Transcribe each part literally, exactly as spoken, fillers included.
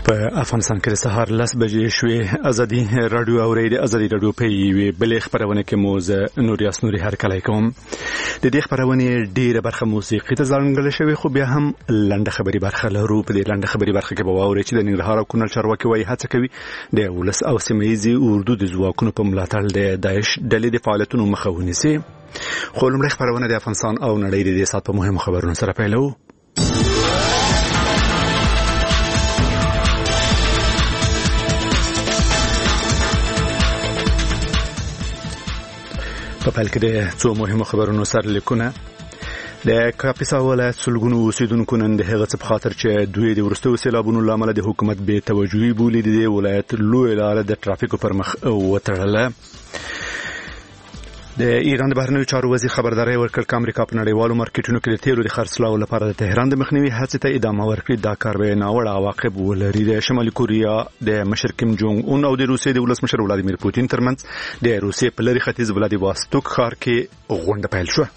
په افغانستان کې سهار لس بجې شوې. ازادي رادیو اوري د ازادي رادیو په یوې بلې خبرونه کې موزه نوریاس نوري هرکلی کوم. د دې خبرونه ډیره برخه موسیقي ته ځانګړې شوې، خو بیا هم لنډه خبري برخه لرو. په دې لنډه خبري برخه کې به واورئ چې د ننګرهار او کونړ چارواکي وايي هڅه کوي د ولس او سیمه ییزې اردو د ځواکونو په ملاتړ د داعش ډلې د فعالیتونو مخه ونیسي. خو لومړی خبرونه د افغانستان او نړۍ د دې ساعت په مهمو خبرونو سره پیلوو. په پیل کې د څو مهمو خبرونو سرلیکونه. د کاپیسا ولایت سلګونو اوسیدونکو نن د هغه څه په خاطر چې دوی د وروستیو سیلابونو له امله د حکومت بې توجهي بولي د ولایت لویه لاره د ترافیکو پر مخ وتړله. د ایران د بهرنیو چارو وزیر خبرداري ورکړ چې امریکا په نړیوالو مارکیټونو کې د تیلو د خرڅلاو لپاره د تهران د مخنیوي هڅې ته ادامه ورکړي. دا کار به ناوړه عواقب ولري. د شمالي کوریا د مشر کیم جونګ اون او د روسیې د ولسمشر ولادیمیر پوتین ترمنځ د روسیې په لري ختیځ ولادیواستوک ښار کې غونډه پیل شوه.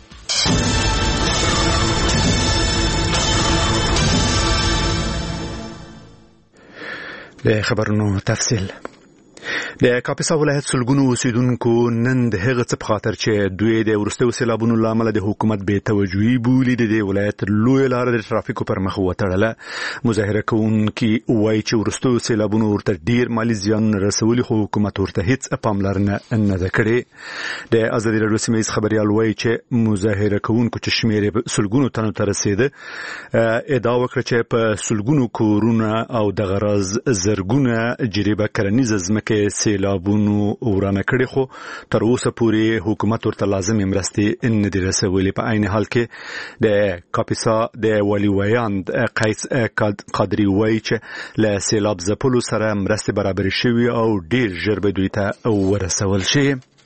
د خبرونو تفصیل. د کاپیسا ولایت سلګونو اوسیدونکو نن د هغه څه په خاطر چې دوی د وروستیو سیلابونو له امله د حکومت بې توجهي بولي د دې ولایت لویه لاره د ترافیکو پر مخ وتړله. مظاهره کوونکي وایي چې وروستیو سیلابونو ورته ډیر مالي زیان رسولي، خو حکومت ورته هیڅ پاملرنه نه ده کړې. د ازادي راډیو سیمه ییز خبریال وایي چې مظاهره کوونکو چې شمېر یې سلګونو تنو ته رسیده ادعا وکړه چې په سلګونو کورونه او د غراز زرګونه جریبه کرنیزه ځمکې سیلابونو ورانه کړي، خو تر اوسه پورې حکومت ورته لازمي مرستې نه دي رسولي. په عین حال کې د کاپیسا د والي ویاند قیس قادري وایي چې له سیلاب ځپلو سره مرستې برابرې شوي او ډیر ژر به دوی ته ورسول شي.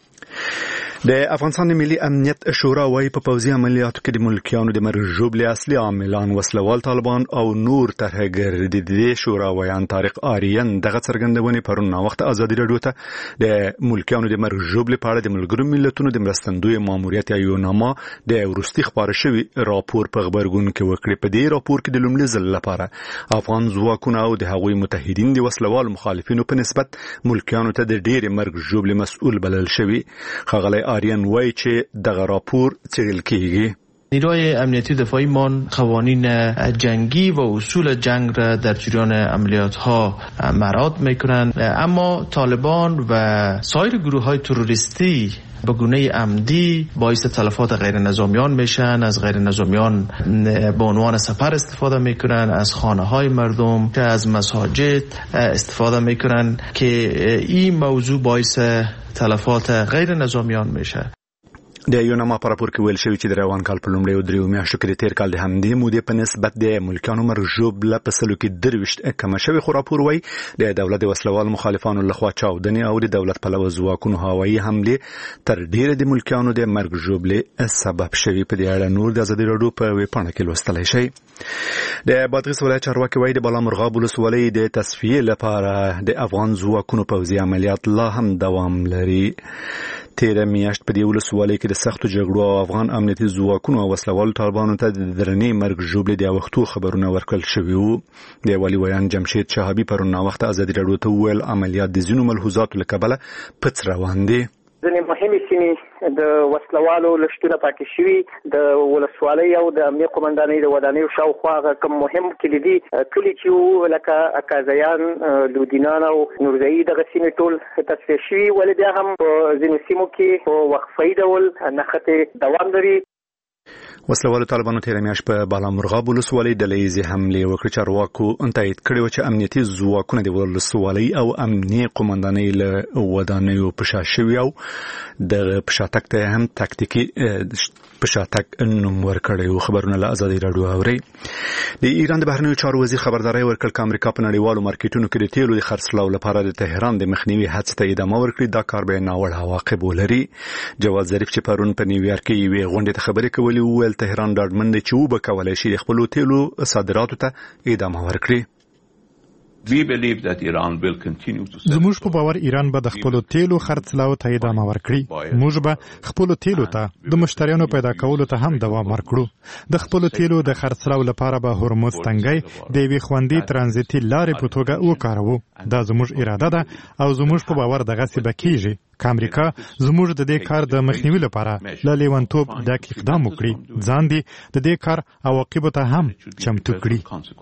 د افغانستان ملي امنیت شورا وايي په پوځي عملیاتو کې د ملکیانو د مرګ ژوبلې اصلي عاملان وسلوال طالبان او نور ترهګر دي. د شورا ویان طارق آریان دغه څرګندونې پرون وخت ازادي راډیو ته د ملکیانو د مرګ ژوبلې په اړه د ملګرو ملتونو د مرستندوی ماموریت یو نامه د ورستي خبره شوی راپور په خبرګون کې وکړي. په دې راپور کې د لومړي ځل لپاره افغان ځواکونه او د هغوی متحدین د وسلوال مخالفینو په نسبت ملکیانو ته د ډېر مرګ ژوبلې مسؤل بلل شوی. خغلی آریان وایي چې دغه راپور څېړل کیږي. نیروهای امنیتی دفاعی مان قوانین جنگی و اصول جنگ را در جریان عملیات ها مراعات میکنند، اما طالبان و سایر گروه های تروریستی به گونه عمدی باعث تلفات غیر نظامیان میشن، از غیر نظامیان به عنوان سپر استفاده میکنن، از خانه های مردم که از مساجد استفاده میکنن که این موضوع باعث تلفات غیر نظامیان میشه. د یو نامه په راپور کې ویل شوی چې د روان کال په لومړیو دریو میاشتو کې د تیر کال د همدې مودې په نسبت د ملکیانو مرګ ژوبله په سلو کې درویشت کمه شوې، خو راپور وایي د دولت د وسلوال مخالفانو لخوا چاودنې او د دولت پلوه ځواکونو هوایي حملې تر ډیره د ملکیانو د مرګ ژوبلې سبب شوي. په دې اړه نور د ازادي راډیو په ویبپاڼه کې لوستلی شئ. د بادغیس ولایت چارواکي وایي د بالامرغاب ولسوالۍ د تصفیې لپاره د افغان ځواکونو پوځي عملیات لا هم دوام لري. تیره میاشت په دې ولسوالۍ کې د سختو جګړو او افغان امنیتي ځواکونو او وسلوالو طالبانو ته د درنې مرګ ژوبلې د وختو خبرونه ورکړل شوي وو. د والي ویان جمشید شهابي پرون وخت ازادي راډیو ته وویل عملیات د ځینو ملحوظاتو له کبله پڅ روان دي. ځینې مهمې سیمې د وسلوالو لشتونه پاکې شوي، د ولسوالۍ او د امنیه قومندانۍ د ودانیو شاوخوا هغه کوم مهم کلیدي کلي چې وو لکه اکازیان، لودینان او نورزایي دغه سیمې ټول تصفیه شوي، ولې بیا هم په ځینو سیمو کې په وقفه‌یي ډول نښتې دوام لري. وسلوالو طالبانو تیره میاشت په بالامرغاب ولسوالۍ ډله ییزې حملې وکړې. چارواکو تایید کړې وه چې امنیتي ځواکونه د ولسوالۍ او امنیه قومندانۍ له ودانیو په شا شوي او د په شاتګ ته هم تاکتیکي په شاتګ نوم ورکړی و. خبرونه له ازادي راډیو اورئ. د ایران د بهرنیو چارو وزیر خبرداری ورکړ چې امریکا په نړیوالو مارکیټونو کې د تیلو د خرڅلاو لپاره د تهران د مخنیوي هڅې ته ادامه ورکړي. دا کار به ناوړه عواقب ولري. جواد ظریف چې پرون په نیویارک کې یوې غونډې ته خبرې کولې وویل تهران ډاډمن دی چې وبه کولی شي د خپلو تیلو صادراتو ته ادامه ورکړي. زموږ په باور ایران به د خپلو تیلو خرڅلاو ته ادامه ورکړي. موږ به خپلو تیلو ته د مشتریانو پیدا کولو ته هم دوام ورکړو. د خپلو تیلو د خرڅلاو لپاره به هرمز تنګی د یوې خوندي ترانزیتي لارې په توګه وکاروو. دا زموږ اراده ده او زموږ په باور دغسې به کیږي که امریکا زموږ د دې کار د مخنیوي لپاره له لیونتوب ډک اقدام وکړي، ځان دې د دې کار عواقبو ته هم چمتو کړي.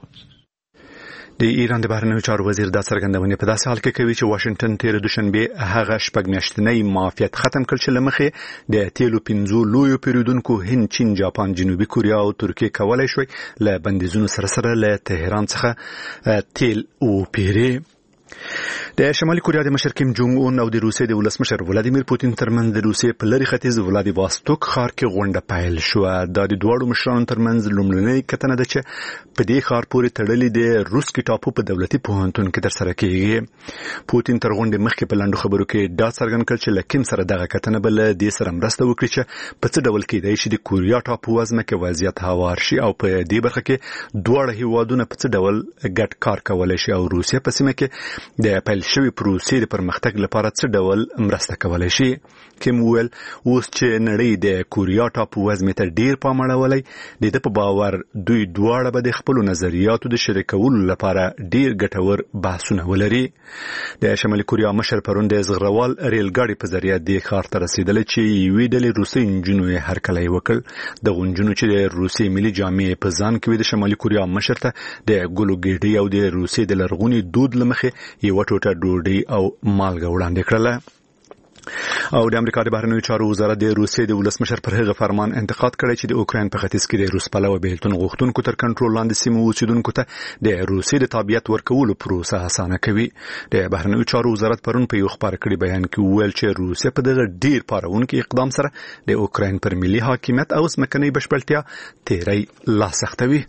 د ایران د بهرنیو چارو وزیر دا څرګندونه په داسې حال کې کوي چې واشنگټن تیر دوشنبه هغه شپږ میاشتنی معافیت ختم کړ چې لمخې د تیلو پنځو لویو پیرودونکو هند، چین، جاپان، جنوبي کوریا او ترکیه کولای شوی له بندیزونو سره سره له تهران څخه تیل او پیری. د شمالي کوریا د مشر کیم جونګ اون او د روسیې د ولسمشر ولادیمیر پوتین ترمنځ د روسیې په لری ختیځ ولادیواستوک ښار کې غونډه پیل شو. دا د دوه مشرانو ترمنځ لومړنۍ کتنه ده چې په دې ښار پورې تړلې د روسکي ټاپو په دولتي پوهنتون کې ترسره کیږي. پوتین تر غونډې مخکې په لاندو خبرو کې دا څرګند کړ چې لکیم سره دغه کتنه بل د سره مرسته وکړي چې په څه ډول کېدای شي د کوریا ټاپو وزمه کې وضعیت هوار شي او په دې برخه کې دواړه هیوادونه په څه ډول ګډ کار کولای شي او روسیه په سیمه کې د پیل شوی پروسې د پرمختګ لپاره څه ډول مرسته کولای شي. کیم ویل اوس چې نړۍ د کوریا ټاپو وزمې ته ډیر پام اړولی، د دې په باور دوی دواړه به د خپل نظریاتو د شریکولو لپاره ډیر ګټور بحثونه ولري. د شمالي کوریا مشر پرون د زغروال ریل ګاډي په ذریعہ د ښار ته رسیدل چې یوې ډلې روسي انجنونو یې هرکلی وکړ. د غونجونو چې د روسي ملي جامې په ځان کې د شمالي کوریا مشر ته د ګلو ګېډۍ او د روسي د لرغوني دود لمخې یو ټوټه ډوډۍ او مالګه وړاندې کړله. او د امریکا د بهرنیو چارو وزارت د روسیې د ولسمشر پر هغه فرمان انتقاد کړی چې د اوکراین په ختیځ کې د روس پلوه بهلتون غوښتونکو تر کنټرول لاندې سیمو اوسیدونکو ته د روسیې د تابعیت ورکولو پروسه اسانه کوي. د بهرنیو چارو وزارت پرون په یو خبر کړي بیان کې ویل چې روسیه په دغه ډیر پارونکو اقدام سره د اوکراین پر ملي حاکمیت او ځمکنۍ بشپړتیا تیری لا سختوي.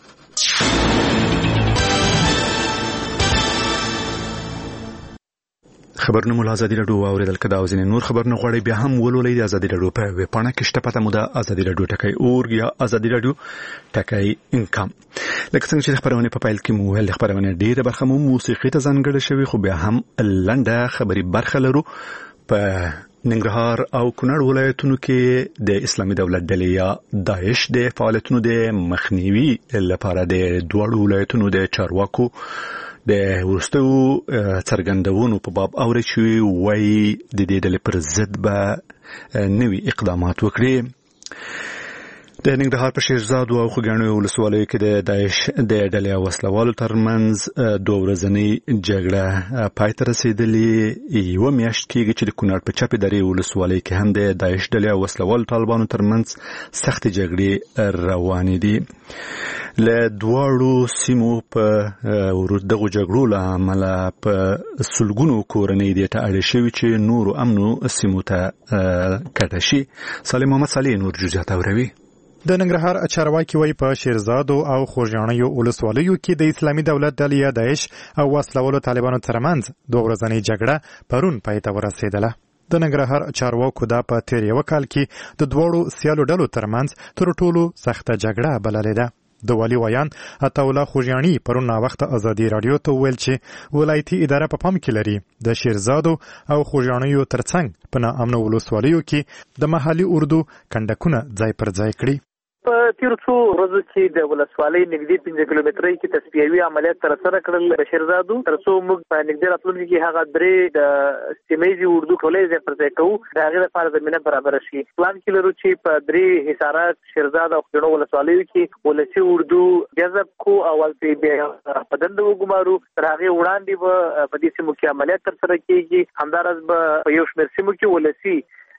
خبرونه مو ازادي رادیو اوریدل کدا او ځینې نور خبرونه غواړي بیا هم ولولئ د ازادي رادیو په ویب پاڼه کې شته پته مو د ازادي رادیو ټکای اورګ یا ازادي رادیو ټکای انکم. لکه څنګه چې خبرونه په پایل کې مو ول خبرونه ډیره برخه مو موسیقي ته ځانګړې شوی، خو بیا هم لنډه خبري برخه لرو. په ننګرهار او کونړ ولایتونو کې د اسلامي دولت ډلې یا داعش د فعالیتونو د مخنیوي لپاره د دوه ولایتونو د چارواکو د ورستو څرګندونو په باب اوري چې وایي د دې ډلې پر ضد به نوي اقدامات وکړي. د ننګرهار په شیرزاد او خوګانو ولسوالیو کې د داعش د ډلې وسلوالو ترمنځ دوه ورځنۍ جګړه پای ته رسیدلې. یو میاشت کېږي چې د کونړ په چپې درې ولسوالۍ کې هم د داعش ډلې وسلوالو طالبانو ترمنځ سخت جګړې روانې دي. له دواړو سیمو په دغو جګړو له امله په سلګونو کورنۍ دې ته اړ شوي چې نورو امنو سیمو ته کډه شي. سالم محمد صالح نور جزئیات اوروي. د ننګرهار چارواکي وایي په شیرزاد او خوږیاڼیو ولسوالیو کې د اسلامي دولت ډلې داعش او وسلوالو طالبانو ترمنځ دوه ورځنۍ جګړه پرون پای ته ورسېدله. د ننګرهار چارواکو دا په تیر یو کال کې د دوړو سیالو ډلو ترمنځ تر ټولو سخته جګړه بللې ده. د والي ویان عطاالله خوږیاڼي پرون ناوخته ازادي رادیو ته ویل چې ولایتي اداره په پام کې لري د شیرزادو او خوږیاڼیو ترڅنګ په ناامنو ولسوالیو کې د محلي اردو کنډکونه ځای پر ځای کړي. په تیر څو ورځو کې د ولسوالۍ نږدې پنځه کیلومترۍ کې تصفیوي عملیات ترسره کړل د شیرزادو، ترڅو موږ په نږدې راتلونکي کې هغه درې د سیمه‌ییزې اردو ټولۍ ځای پر ځای کوو، د هغې لپاره زمینه برابره شي. پلان کې لرو چې په درې حصارات شیرزاد او خوږیاڼو ولسوالیو کې ولسي اردو جذب کو او ولې بیا په دنده وګمارو. تر هغې وړاندې به په دې سیمو کې عملیات ترسره کېږي. همداراز به په یو شمېر سیمو کې ولسي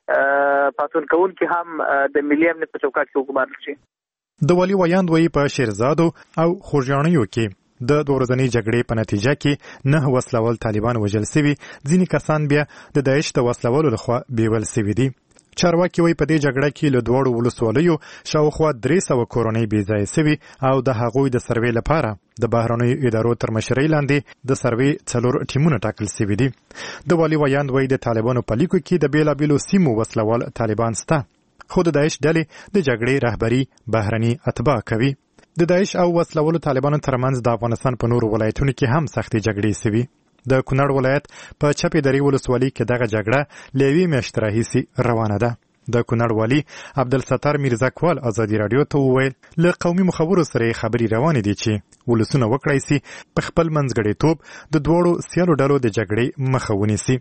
پاتون کون کې هم د ملي امنیت په چوکاټ کې وګمارل شي. د والي ویاند وایي په شیرزادو او خوږیاڼیو کې د دوه ورځنۍ جګړې په نتیجه کې نه وسلوال طالبان وژل شوي، ځینې کسان بیا د داعش د وسلوالو لخوا بیول شوي دي. چارواکي وایي په دې جګړه کې له دواړو ولسوالیو شاوخوا درې سوه کورنۍ بې ځایه شوي او د هغوی د سروې لپاره د بهرنیو ادارو تر مشرۍ لاندې د سروې څلور ټیمونه ټاکل شوي دي. د والي ویاند وایي د طالبانو په لیکو کې د بېلابېلو سیمو وسلوال طالبان شته، خو د داعش ډلې د جګړې رهبري بهرني اتباع کوي. د داعش او وسلوالو طالبانو ترمنځ د افغانستان په نورو ولایتونو کې هم سختې جګړې سوي. د کونړ ولایت په چپې درې ولسوالۍ کې دغه جګړه له یوې میاشتې راهیسې روانه ده. د کونړ والي عبدالستار میرزاکوال ازادي راډیو ته وویل له قومي مخورو سره خبرې روانې دي چې ولسونه وکړای سي په خپل منځګړیتوب د دواړو سیالو ډلو د جګړې مخه ونیسي.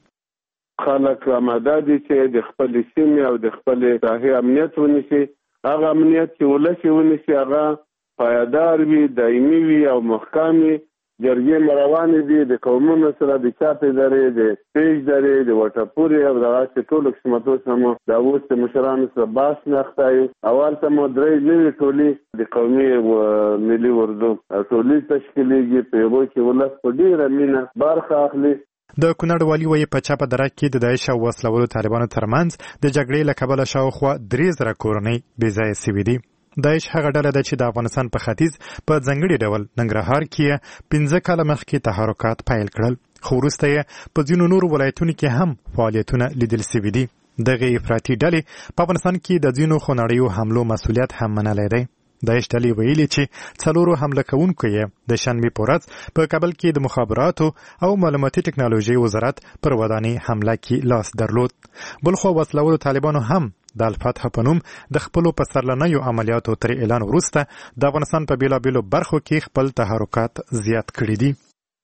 خلک آماده دي چې د خپل سیمې او د خپل ساحې امنیت ونیسي. هغه امنیت چې ولس ونیسي هغه پایدار وي، دایمي وي او محکم وي. جرګې مروانې دي د قومونو سره د چاپې درې، د پیج درې، د وټپورې او دغسې ټولو قسمتو سره مو د اوس د مشرانو سره بحث نخته یو. اول ته مو درې نوي ټولۍ د قومي ملي اردو ټولۍ تشکیلېږي، په هغو کې ولس په ډېره مینه برخه اخلي. د کونړ والي وایي په چپه دره کې د داعش او وسلوالو طالبانو ترمنځ د جګړې له کبله شاوخوا درې زره کورنۍ بې ځایه سوي دي. داعش هغه ډله ده چې د افغانستان په ختیځ په ځانګړي ډول ننګرهار کې پنځه کاله مخکې تحرکات پیل کړل، خو وروسته یې په ځینو نورو ولایتونو کې هم فعالیتونه لیدل سوي دي. دغه افراطي ډلې په افغانستان کې د ځینو خونړیو حملو مسؤلیت هم منلی دی. داعش ډلې ویلي چې څلورو حمله کوونکو یې د شنبې په ورځ په کابل کې د مخابراتو او معلوماتي ټکنالوژۍ وزارت پر ودانۍ حمله کې لاس درلود. بلخوا وسلوالو طالبانو هم د الفتح په نوم د خپلو په سرلنیو عملیاتو تر اعلان وروسته د افغانستان په بیلابیلو برخو کې خپل تحرکات زیات کړي دي.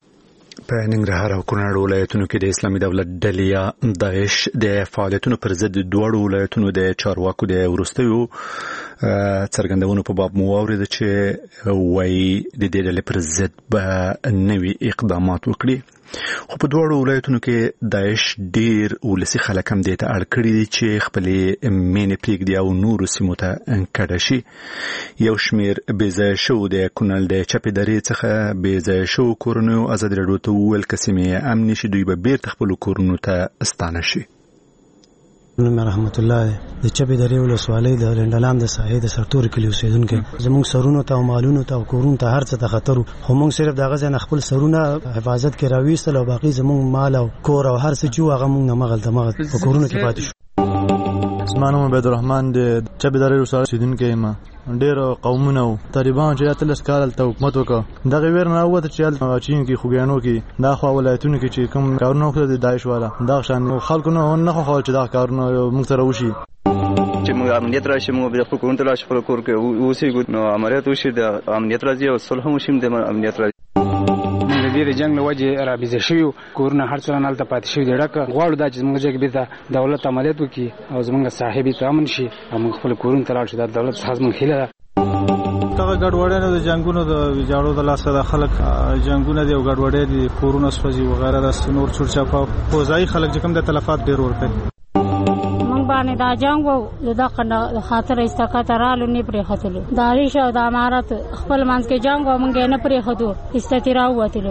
په ننګرهار او کونړ ولایتونو کې د اسلامي دولت ډلې یا داعش د فعالیتونو پر ضد دواړو ولایتونو د چارواکو د وروستیو څرګندونو په باب مو واورېده چې وایي د دې ډلې پر ضد به نوي اقدامات وکړي. خو په دواړو ولایتونو کې داعش ډیر ولسي خلک هم دې ته اړ کړي دي چې خپلې مینې پرېږدي او نورو سیمو ته کډه شي. یو شمېر بې ځایه شوو د کونړ د چپې درې څخه بې ځایه شوو کورنیو ازادي راډیو ته وویل که سیمې امنې شي دوی به بیرته خپلو کورونو ته ستانه شي. نوم رحمت الله د چپې درې ولسوالۍ د لنډلام د ساحې د سرتوري کلي اوسېدونکی. زموږ سرونو ته او مالونو ته او کورونو ته هر څه ته خطر و، خو موږ صرف د هغه ځای نه خپل سرونه حفاظت کې راویستل او باقي زموږ مال او کور او هر څه چې و هغه موږ نه مغلته مغل په کورونو کې پاتې شو. زما نوم عبدالرحمن د چپې درې ولسوالۍ اوسېدونکی یم. ډېر قومونه و طالبان چې اتلس کال هلته حکومت وکړه، دغه ویر نه راووته چې هلته چین کې خوږیانو کې دا خوا ولایتونو کې چې کوم کارونه وکړل د داعش والا دغه شان خلکو نه نه خوښول چې دغه کارونه موږ سره وشي. چې موږ امنیت راشي، موږ د خپل کورونو ته راشي، خپل کور کې اوسېږو، نو عملیات وشي، د امنیت راځي او صلح هم وشي، د امنیت راځي. د دې د جنګ له وجې رابیزه شوي کورونه هر څه هلته پاتې شوي دي ډکه. غواړو دا چې زموږ ځای کې بېرته دولت عملیات وکړي او زموږ ساحې بېرته امن شي او موږ خپل کورونو ته لاړ شو. دا دولت څخه زموږ هیله ده. دغه ګډوډۍ د جنګونو د ویجاړو د لاسه د خلک جنګونه دي او ګډوډۍ دي، کورونه سوځي وغیره د نور چورچاپه فوزایي خلک چې کوم د تلفات ډېر ورکوي. موږ باندې دا جنګ و د دغه خاطر استقاطه رالو نه پرېښودلو. د داعش او د امارت خپل منځ کې جنګ و، موږ یې نه پرېښودو، استتې راووتلو.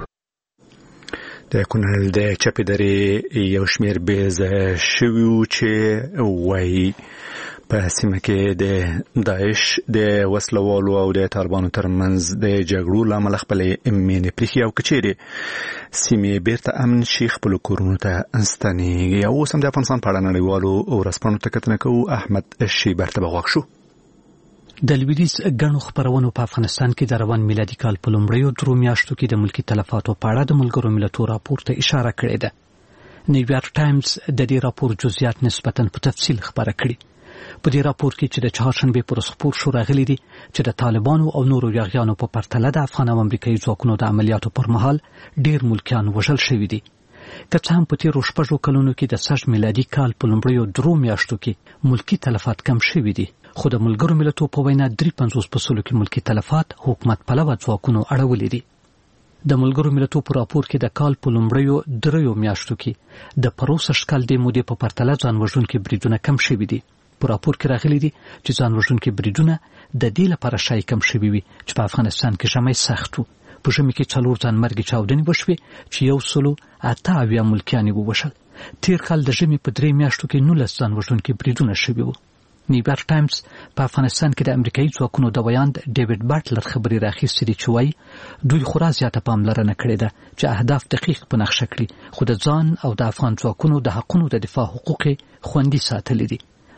د کونړ د چپې درې یو شمېر بې ځایه شوي وو چې وایي په سیمه کې د داعش د وسلوالو او د طالبانو ترمنځ د جګړو له امله خپلې مینې پرېښي او که چیرې سیمې بیرته امن شي خپلو کورونو ته ستنېږي. او اوس هم د افغانستان په اړه نړیوالو ورځپاڼو ته کتنه کوو. احمد شیبر ته به غوږ شو. د لویدیځ ګڼو خپرونو په افغانستان کې د روان میلادي کال په لومړیو درو میاشتو کې د ملکي تلفاتو په اړه د ملګرو ملتونو راپور ته اشاره کړې ده. نیویارک ټایمز د دې راپور جزئیات نسبتاً په تفصیل خبره کړي. په دې راپور کې چې د چهارشنبې پر ورځ خپور شو راغلي دي چې د طالبانو او نورو یاغیانو په پرتله د افغان او امریکایي ځواکونو د عملیاتو پر مهال ډېر ملکیان وژل شوي دي. که څه هم په تېرو شپږو کلونو کې د سږ میلادي کال په لومړیو درو میاشتو کې ملکي تلفات کم شوي دي، خو د ملګرو ملتونو په وینا درې پنځوس په سلو کې ملکي تلفات حکومت پلوه ځواکونو اړولي دي. د ملګرو ملتونو په راپور کې د کال په لومړیو دریو میاشتو کې د پروسږ کال د مودې په پرتله ځان وژونکي بریدونه کم شوي دي. په راپور کې راغلي دي چې ځان وژونکي بریدونه د دې لپاره شایع کم شوي وي چې په افغانستان کې ژمی سخت و. په ژمي کې څلور ځانمرګي چاودنې وشوې چې یو سلو اته اویا ملکیان یې ووژل. تېر کال د ژمي په درې میاشتو کې نولس ځان وژونکي بریدونه شوي وو. نیویارک ټایمز په افغانستان کې د امریکایي ځواکونو د ویاند ډیوډ باټلر خبرې راخیستې دي چې وایي دوی خورا زیاته پاملرنه کړې ده چې اهداف دقیق په نقشه کړي، خو د ځان او د افغان ځواکونو د حقونو د دفاع حقوق خوندي ساتلي دي.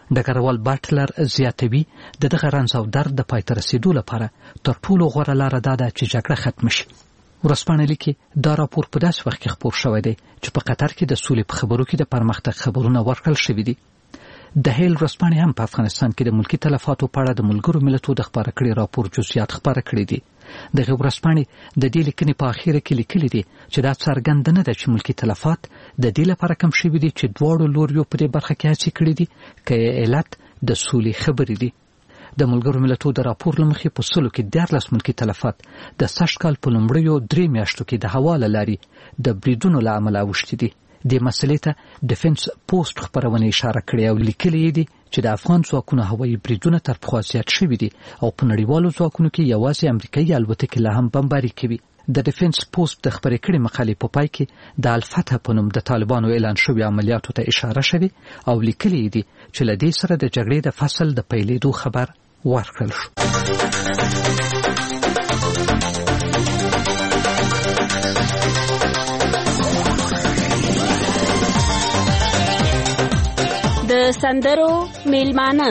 ډګروال باټلر زیاتوي د دغه رنځ او درد د پای ته رسیدو لپاره تر ټولو غوره لاره دا ده چې جګړه ختم شي. ورځپاڼه لیکي دا راپور په داسې وخت کې خپور شوی دی چې په قطر کې د سولې په خبرو کې د پرمختګ خبرونه ورکړل شوي دي. د هیل ورځپاڼې هم په افغانستان کې د ملکی تلفاتو په اړه د ملګرو ملتونو د خبره کړي راپور جزئیات خبره کړي دي. د ورځپاڼې د دې لیکنې په اخیره کې لیکلي دي چې دا څرګند نه ده چې ملکی تلفات د دې لپاره کم شوي دي چې دواړو لوریو په دې برخه کې هڅې کړې دي که علت د سولې خبرې دي. د ملګرو ملتونو د راپور لمخې په سلو کې دیارلس ملکی تلفات د سږ کال په لومړیو درې میاشتو کې د هوا له لارې د بریدونو له امله اوښتي دي. دې مسلې ته ډیفنس پوسټ خبرونه اشاره کړې او لیکلي دي چې د افغان ځواکونو هوایي بریدونه تر پخوا زیات شوي دي او په نړیوالو ځواکونو کې یوازې امریکایي الوتکې لا هم بمباري کوي. د ډیفنس پوسټ د خبرې کړې مقالې په پای کې د الفتح په نوم د طالبانو اعلان شوي عملیاتو ته اشاره شوې او لیکلي دي چې له دې سره د جګړې د فصل د پیلېدو خبر ورکړل شو. د سندرو میلمانه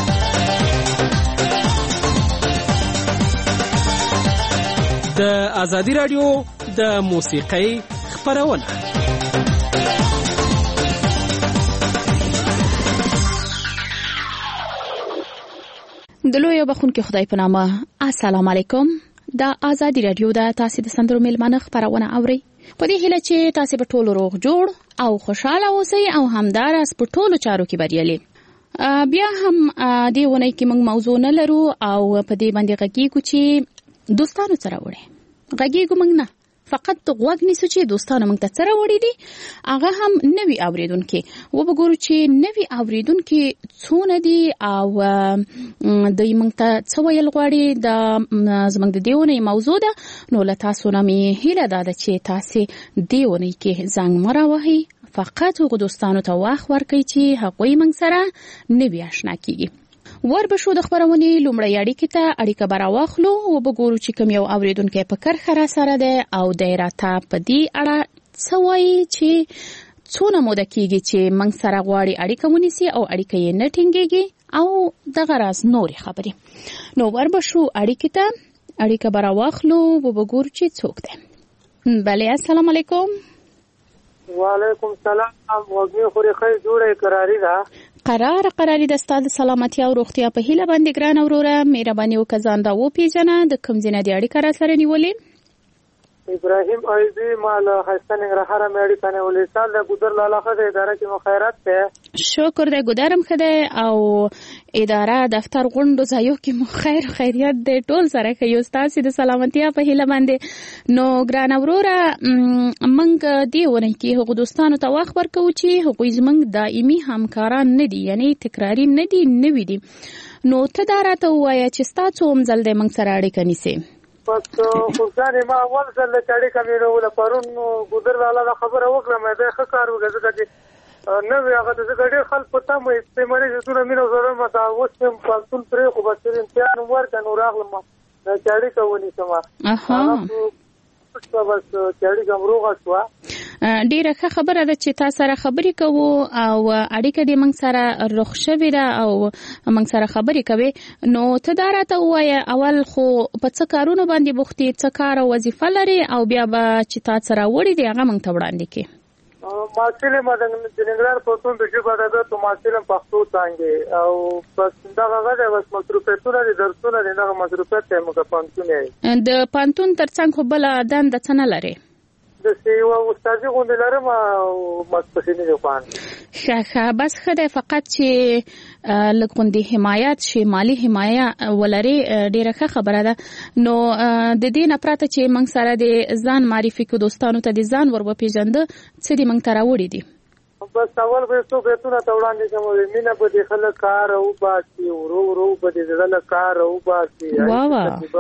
د ازادي رادیو د موسیقۍ خبرونه. د لوی بخونکي خدای په نامه السلام علیکم. د ازادي رادیو د تاسو د سندرو میلمانه خبرونه اوري. په دې هیله چې تاسو به ټول روغ جوړ او خوشاله اوسئ او همدارس په ټولو چارو کې بریالي. بیا هم دې ونې کې موږ موضوع نه لرو او په دې باندې غږیږو چې دوستانو سره وړي غږیږو موږ نه فقط غوږ نیسو چې دوستانو موږ ته سره وړي دي هغه هم نوي اوریدونکو و وګورو چې نوي اوریدونکو څونه دي او د موږ ته څه ویل غواړي د زموږ د دیونه موضوع ده. نو له تاسو نه مې هیله ده چې تاسو دیونه کې زنګ مراوهي فقط هغه دوستانو ته واخ ورکړئ چې هغوی موږ سره نوي آشنا کیږي. ور به شو د خبرونې لومړی اړیکې ته اړیکه به راواخلو او وګورو چې کوم یو اوریدونکی په کرښه را سره ده او دی راته په دې اړه څه وایي چې څونه موده کېږي چې موږ سره غواړي اړیکه ونیسي او اړیکه یې نه ټینګېږي او دغه راز نورې خبرې. نو ور به شو اړیکې ته اړیکه به راواخلو او وګورو چې څوک دی. بله السلام علیکم. وعلیکم السلام. وګړي خوري خیر جوړه قراری ده قرار قراری د ستاسو سلامتی او روغتیا په هیله باندې ګران اوروره مهرباني وکړئ دا و پیژنه د کوم ځای د اړیکه را سره نیولې. ابراهیم ایزی مال حسن رحره مېړی کنه ولې سال د ګودر لاله خدای اداره کې مخیرات ته شکر د ګودرم خدای او اداره دفتر غونډو ځایو کې مخیر خیریت د ټول سره کوي تاسو د سلامتی په هیله باندې. نو ګران اوروره منګ دی ونه کې هغه دوستانو ته واخ ورکو چې هغه زمنګ دایمي همکاران نه دي یعنی تکراری نه دي نوې دي. نو ته دا راته وایې چې تاسو هم ځل د منګ سره اړیکه نیسئ. پس خدای ما اول ځل چاړي کمینو ول پرون ګودر لاله خبره وکړه مې د ښه کار وکړه چې نو هغه د ګډي خلک پته مې استعمالي جوړه مینو زره ما دا وسم پالتون پرې خو بچی امتحان ورته نو راغلم چاړي کوونی سما اها بس چاړي کومروغه شو. ډیره ښه خبره ده چې تاسو سره خبرې کوو او اړیکه دې موږ سره رخ شوې ده او موږ سره خبرې کوي. نو ته دا راته ووایه اول خو په څه کارونو باندې بوخت یې څه کار او وظیفه لري او بیا به چې تاسو سره وړي دي هغه موږ ته وړاندې کړي. ماسله ما د ننګرهار پښتون د ژبه د تو ماسله پښتو څنګه او بس دا هغه د مصروفیتونه د درسونه نه مصروفیت ته موږ پانتون د پانتون ترڅنګ خو بل دند څه نه لري د سیوا استادي غونډه لرم او مستخدمي ځوان ښه بس خدای فقط چې لکوندي حمایت شي مالی حمایت ولري ډیره ښه خبره ده. نو د دې نه پراته چې موږ سره د ځان معرفي کو دوستانو ته د ځان ور وپیژند څه دې موږ ته راوړي دي. بس اول به څو بیتونه ته وړاندې کوم مینه په دې خلک کار او باسي ورو ورو په دې ځل کار او باسي واه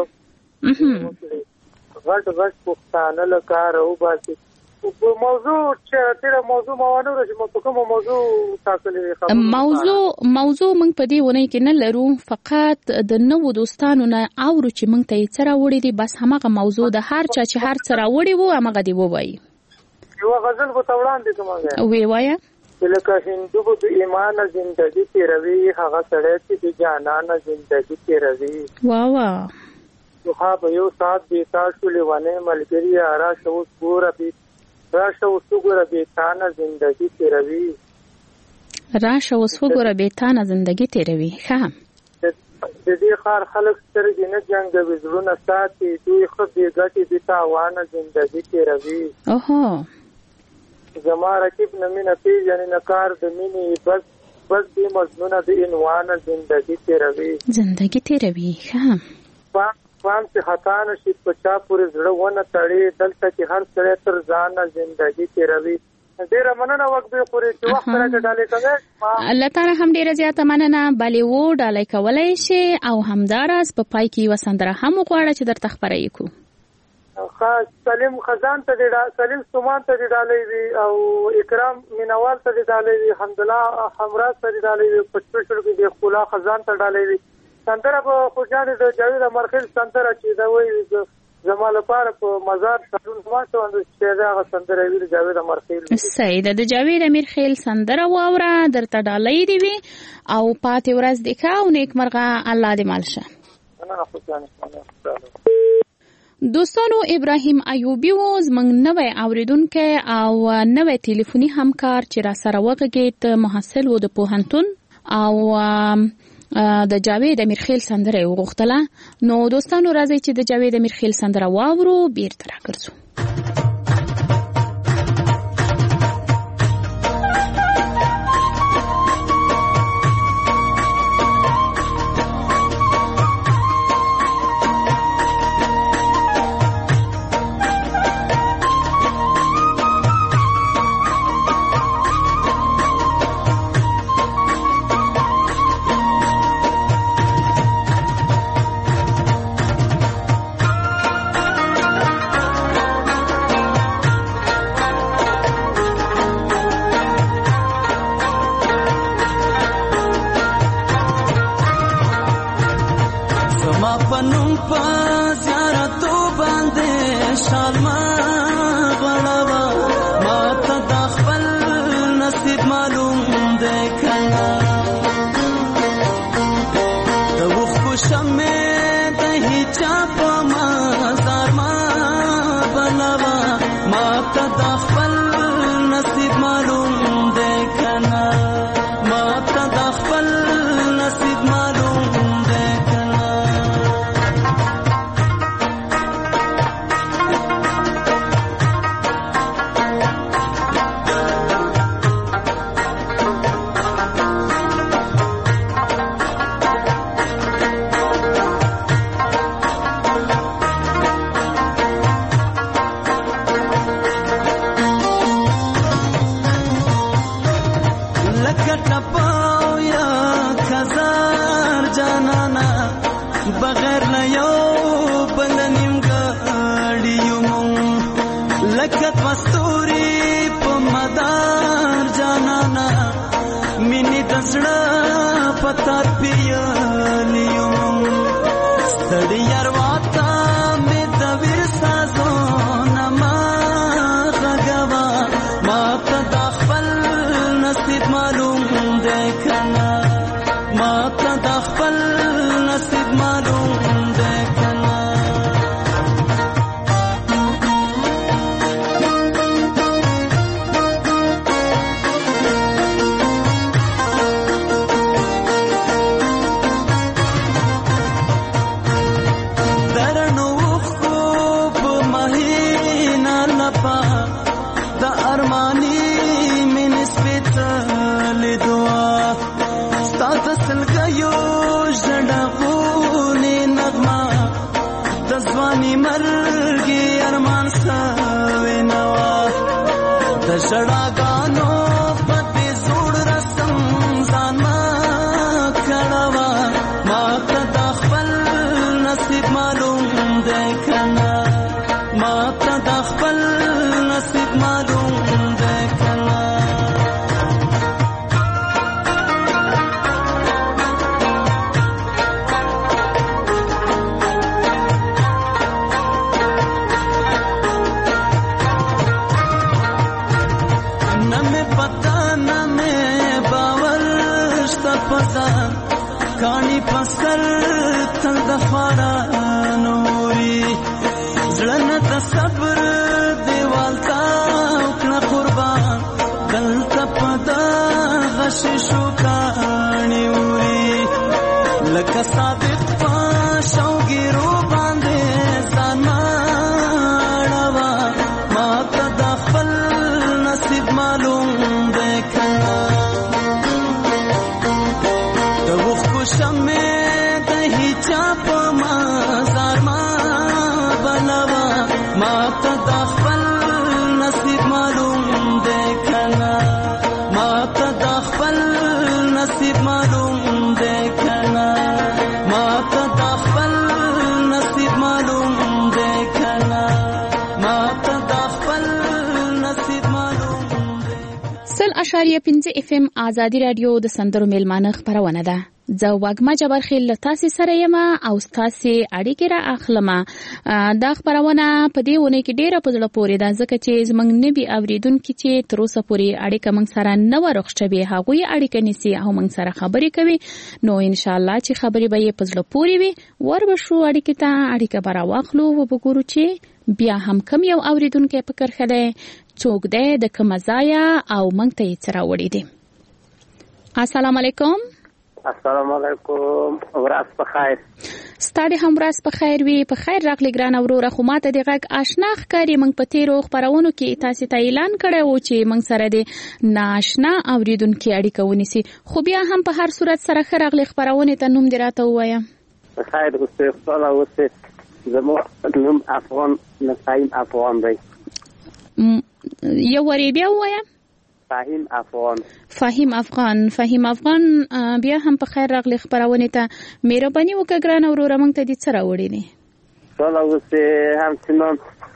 واه غټ غټ پښتانه لکار او باسي موضوع چې تیر موضوع موانو راځي مو کوم موضوع تاسو خبر موضوع موضوع موږ په دې ونه کې نه لرو فقط د نوو دوستانو نه اورو چې موږ ته یې سره وړي دي بس همغه موضوع د هر چا چې هر سره وړي وو همغه دی وایي. یو غزل په توړاندې کومه وی وایي لکه هندو به بې ایمانه زندګي تېروي، هغه سړی چې بې جانانه زندګي تېروي. واه واه دوها به یو ساعت بېتا شو لیونی ملګري، راشه اوس ګوره بې راشه اوس وګوره بېتانه زندګي تېروي. راشه اوس وګوره بېتانه زندګي تېروي. ښه د دې ښار خلک سترګې نه جنګوي، زړونه ساتي، دوی ښه بې ګټې بې تاوانه زندګي تېروي. اوهو زما رقیب نه مینه پېژني نه کار د مینې، بس بس دې مضمونه د عنوانه زندګي تېروي. زندګي تېروي. ښه پام چې خطا نه شي په چا پورې زړه ونه تړي، دلته چې هر سړی تر ځانه زندګي تېروي. ډېره مننه وخت دې خورې چې وخت راکړې ډالۍ کوې. الله تعالی هم ډېره زیاته مننه. بلې و ډالۍ کولی شي او همداراز په پای کې یوه سندره هم وغواړه چې درته خپره یې کړو. سلیم خزان ته دې سلیم سومان ته دې ډالۍ وي او اکرام مینوال ته دې ډالۍ وي، حمدالله همراز ته دې ډالۍ وي، په سپیشل کې دې ښکلا خزان ته ډالۍ وي. سندره به خوشحالي د جاوید امرخیل سندره چې دا وایي زما لپاره په مزار شارون ما ته چې هغه سندره وی د جاوید امرخیل. صحیح ده، د جاوید امرخیل سندره واوره، درته ډالۍ دی وي او پاتې ورځ دې ښه او نیکمرغه. الله دې مل شه. دوستانو ابراهیم ایوبی و زموږ نوی اوریدونکی او نوی ټلیفوني همکار چې را سره وغږېد، محصل و د پوهنتون او د جاوید امیرخیل سندره وغوښتله. نو دوستانو راځي چې د جاوید امیرخیل سندره واورو، بیرته راګرځو. न me pata न کانی پسر تل دفارا نوري زړه د صبر دیوال تا وکړه قربان دلته پدا غش شو کانی وري لکه صادق پاشوګیرو باندې زناړوا ما ته د خپل نصیب معلوم دی کنا د وخت شمه د هیچا په مزار ما بلوا ما ته د خپل نصیب معلوم دی کنا ما ته د خپل نصیب معلوم دی کنا ما ته د خپل نصیب معلوم دی کنا ما ته د خپل نصیب معلوم دی. سل اشاریه پنځه اف ام آزادی رادیو د سندرو میلمانه خبرونه ده. زه واګما جبر خیل تاسو سره یم او تاسو اړیکې را اخلم. دا خبرونه په دې ونه کې ډیره په ځړه پورې ده ځکه چې زمنګ نبی اوریدونکو چې تر اوسه پورې اړیکه موږ سره نه ورخصوي هغه اړیکه نسی او موږ سره خبرې کوي نو ان شاء الله چې خبرې به په ځړه پورې وي ور بشو اړیکه ته اړیکه برا واخلو او وګورو چې بیا هم کم یو اوریدونکو په کرخله څوک ده د کوم ځای او موږ ته یې سره وړي دي. السلام علیکم. السلام علیکم. ورځ په خیر. ستاسو هم ورځ په خیر وي. په خیر راغلی ګران اوروره خو ماته د غږ آشنا ښکاری موږ په تیرو خبرونو کې تاسو ته اعلان کړی و چې موږ سره د ناشنا اوریدونکو اړیکه ونیسي خو بیا هم په هر صورت سره خراغلی خبرونه ته نوم دراته وایم. په خیر اوسه خپل اوسه زمو نوم افغان نسایم افغان دی. یو وری بیا وایم. فهیم افغان. فهیم افغان فهیم افغان بیا هم په خیر راغلی خبرونه ته مهرباني وکړه ګران اوروره موږ ته دې سره وړي نه سلام اوسه هم څنګه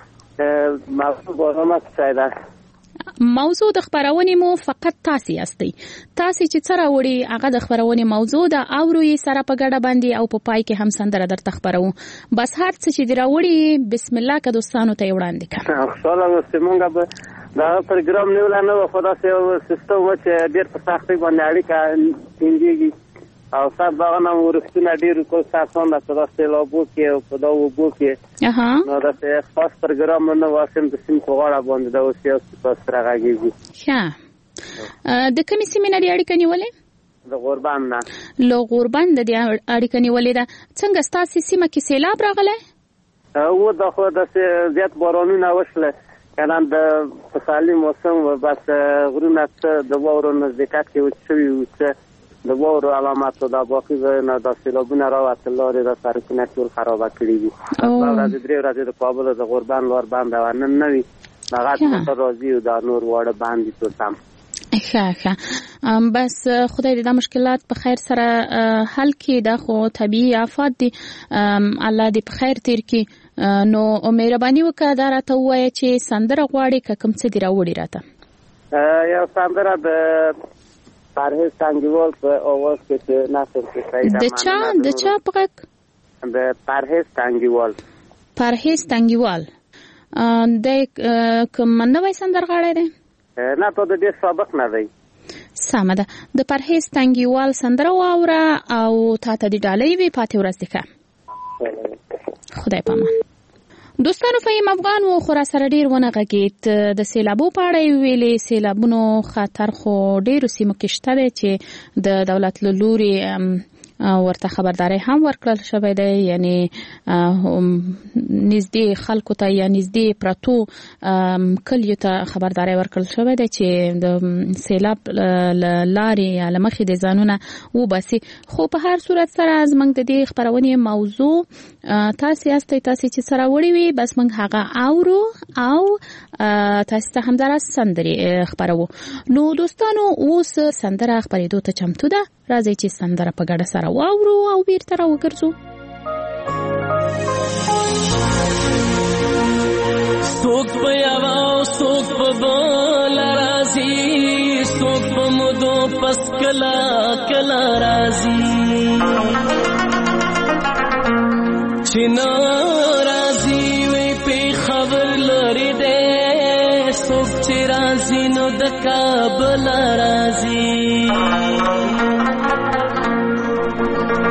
موضوع برنامه څه موضوع د خبرونه مو فقط تاسو یاستئ تاسو چې سره وړي هغه د خبرونه موضوع د اوروي سره په ګډه باندې او په پای کې هم سندره درته خبرو بس هر څه چې دراوړي بسم الله که دوستانو ته وړاندې کړه. سلام اوسه مونږ به دا پروګرام نیول نه و خدا سه سیستم و چې ډیر په سختۍ باندې اړیکه ټینګيږي او تاسو دا نه ورښتونه ډیر کو تاسو نه تاسو له بو کې او په دا وبو کې اها نو دا څه خاص پروګرام نه واسم د سیم په غاړه باندې دا اوس یو تاسو راغږیږي. ښه د کومې سیمې نه اړیکه نیولې؟ د غوربان نه. له غوربان د اړیکه نیولې ده. څنګه تاسو سیمه کې سیلاب راغله؟ او دا خو د زیات بارانونه وشله کلام د فصالي موسم و بس غرونه د وورو نزدېکات کې وچوي وڅ د وورو علامات د باقي نه د سیلابونو راوته لارې د سرکونه ټول خراب کړی دي. او راځي درې ورځې د کابل د غوربان لور باندې ونن نوي هغه ته راځي او د نور واړه باندې ټول تام. ښه ښه بس خدای دې دا مشکلات په خیر سره حل کړي دا خو طبيعي آفات دي الله دې په خیر تیر کړي. نو مهرباني وکړه دا راته وایي چې سندره غواړي که کوم څه دی راوړي راته. یو سندره د پرهیز تنګیوال په اواز کې چې ناصر کیسای د چا د چا په غږ د پرهیز تنګیوال پرهیز تنګیوال د کوم نوې سندرغاړی دی؟ نه ته د دې سابق نه دی. سمه ده د پرهیز تنګیوال سندره واوره او تا ته د ډالۍ وي پاتې ورځ دی ښه. خدای پامان. دوستانو فهیم افغان و خورا سره ډیر ونه غږید د سیلابو په اړه ویلې سیلابونو خطر خو ډیرو سیمو کې شته دی چې د دولت له لوري ورته خبرداري هم ورکړل شوې ده یعنی نږدې خلکو ته یا نږدې پرتو کلیو ته خبرداري ورکړل شوې ده چې د سیلاب لارې یا لمخې د ځانونه وباسي خو په هر صورت سره زمنګ د دې خبرونه موضوع تاسو یاستئ تاسو چې سره وړي وي بس موږ هغه اورو او تاسو ته هم درس سندري خبرو. نو دوستانو اوس سندره خبرېدو ته چمتو ده راځي چې سندره په ګډه سره واورو او بیرته راوګرځو. څوک په یو څوک په بل راځي څوک په مودو پس کلا کلا راځي چې ناراضي وي په خبر لري دې څوک چې راځي نو د کابل راځي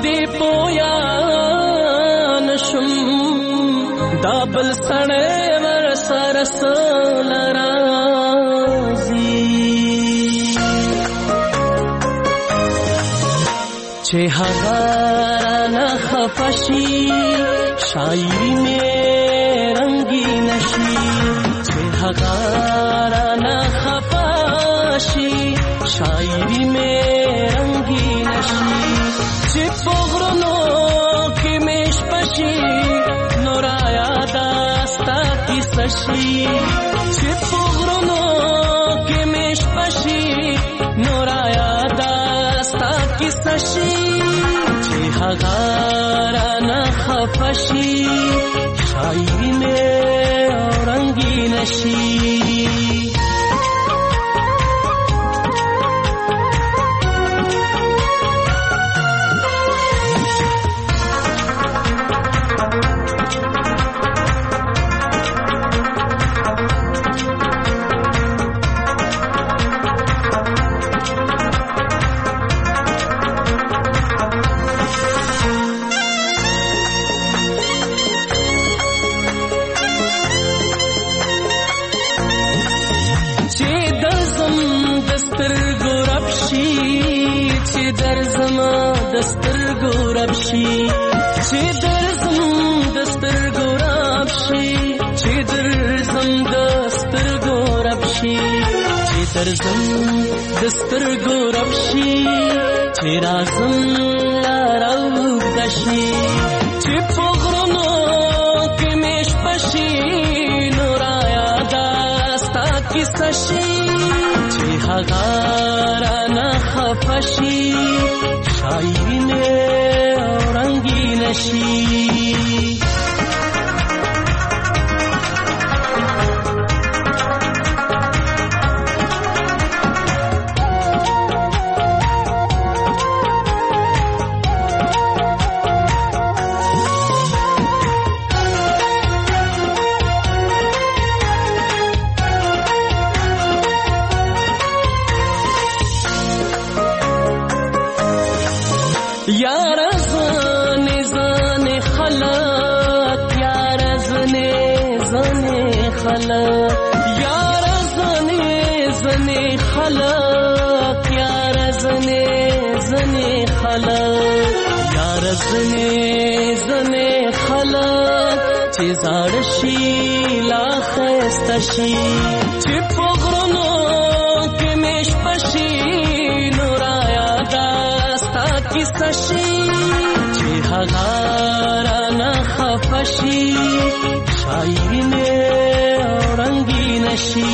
دی پویا نشم دا بل سړی ور سره سلرازي چې هغه رانه خفشي شاعري مې رنگین شي چې هغه رانه خفشي شاعري مې رنگین شي چې پغرونو کې مې شپشي نور یاد استا کیسه شي چې پغرونو کې مې شپشي نور یاد استا کیسه شي چې هغه رانه خفشي شاعري مې رنگین شي دستر ګورب شي چې درزم دستر ګورب شي چې درزم دستر ګورب شي چې درزم دستر ګورب شي چې رازم لارو دشي چې پغرونو کې مش پشي نور یاد استا کیسه شي چې هغه رانه خفشي شاعري مې رنگین شي یار زنه زنه خلق یار زنه زنه خلق یار زنه زنه خلق یار زنه زنه خلق یار زنه زنه خلق چې زړ شي لا خسته شي چې پغرونو کې مش پشي نور یاد استا کیسه شي چې هغه رانه خفشي شاعري مې رنگین شي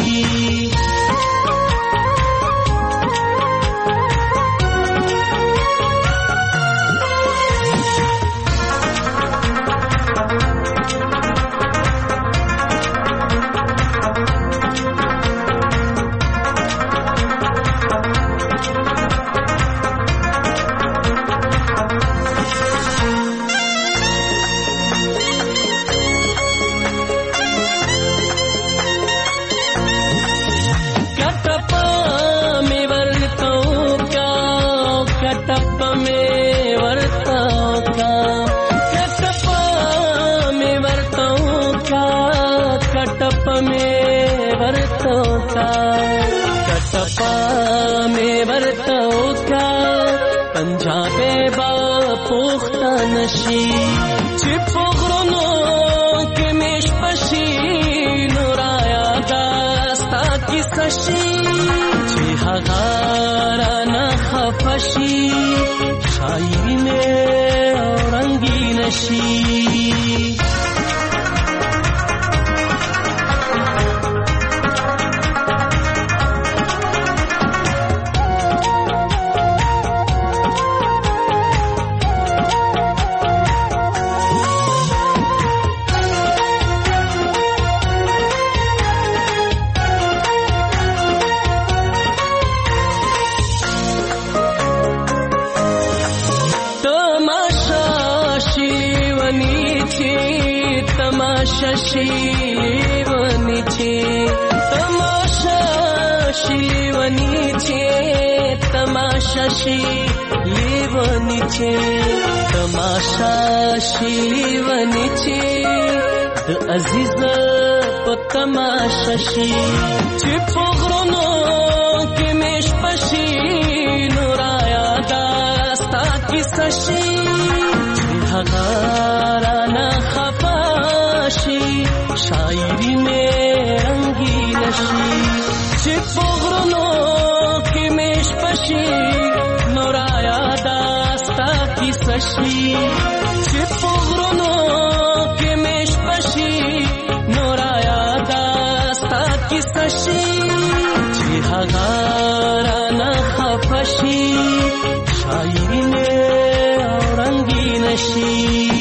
कटपा में वर्तो का पंजाबे बा पुख्ता नशी चिपगरनो के मेश पशी नूराया दास्ता की सशी चिहागारा न खफशी शायरी में रंगी नशी शिवनी छे तमाशा शिवनी छे तमाशा शी लेवनीचे तमाशा शी लेवनीचे د عزیز په تماشا شي چې په غرونو کې مش پشي نور یادا ستا کیسه شي هغه رانه خفا شي شاعري مې رنگین شي چې په غرونو کې مش پشي نور یادا ستا کیسه شي چې په غرونو کې مش پشي نور یادا ستا کیسه شي چې هغه رانه خفا شي شاعري مې رنگین شي.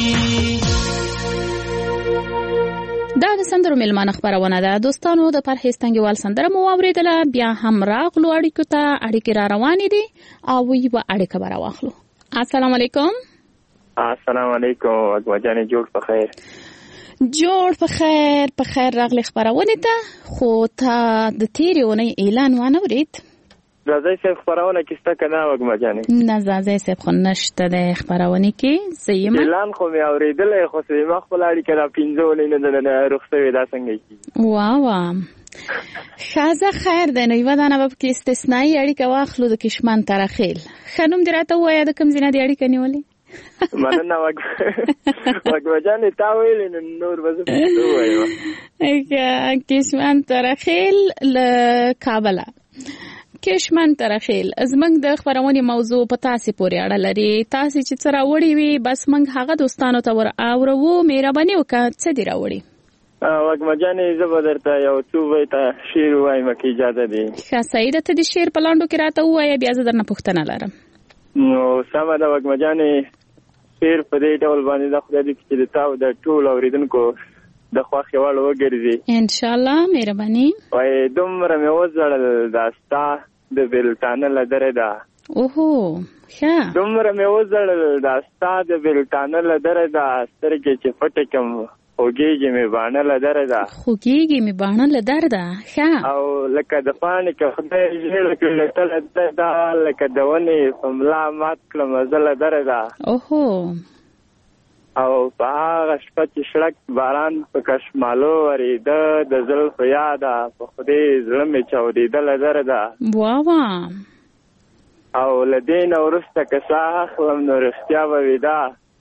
دا د سندرو میلمانه خبرونه ده. دوستانو د پرهیز تنګیوال سندره مو واورېدله، بیا هم راغلو اړیکو ته. اړیکې را روانې دي او یوه اړیکه به راواخلو. السلام علیکم. السلام علیکم اکبرجانې، جوړ په خیر. جوړ په خیر په خیر راغلی خبرونه ته. خو تا د تیرې اونۍ اعلان وانه ورید؟ زازی صاحب خبرونه کیسته کنه اکبرجانې؟ نه زازی صاحب خو نشته د خبرونه کې. زیمه اعلان خو مې اورېدلې، خو سیمه خپل اړیکه را پینځه اونۍ نه ده رخصتې دا څنګه کیږي؟ واه واه ښځه خیر دی. نو یوه دانه به پکې استثنایي اړیکه واخلو د کشمن ترخیل. ښه نوم دې راته ووایه، د کوم ځای نه دې اړیکه نیولې؟ مننه اکبرجانې، تا ویلې نو نور به زه پکې ووایم. کشمن ترخیل له کابله. کشمن ترخیل زمونږ د خبرونې موضوع په تاسې پورې اړه لري. تاسې چې څه راوړي وي بس موږ هغه دوستانو ته ور اورو. مهرباني وکړه څه دې راوړي؟ اکبرجانې زه به درته یو څو بیته شعر ووایم که اجازه دي؟ ښه صحیح ده، ته د شعر په لنډو کې راته ووایه، بیا زه درنه پوښتنه لرم. نو سمه ده اکبرجانې، شعر په دې ډول باندې د خدای دې چې د تا او د ټولو اورېدونکو د خوښې وړ وګرځي انشاءالله. مهرباني. وایي دومره مې وزړل دا ستا د بېلتانه له درده. اوهو ښه. دومره مې وزړل دا ستا د بېلتانه له درده، سترګې چې پټې کړم خوږېږي مې باڼه له درده. خوږېږي مې باڼه له درده. ښه. او لکه د پاڼې که خدای ژېړه کړي له تله درده، لکه د ونې په ملا مات کړم زه له درده. اوهو. او په هغه شپه چې شړک باران په کشمالو ورېده، د زلفو یاده په خدای زړه مې چاودېده له درده. واه او له دې نه وروسته که ساه اخلم نو رښتیا به ویده.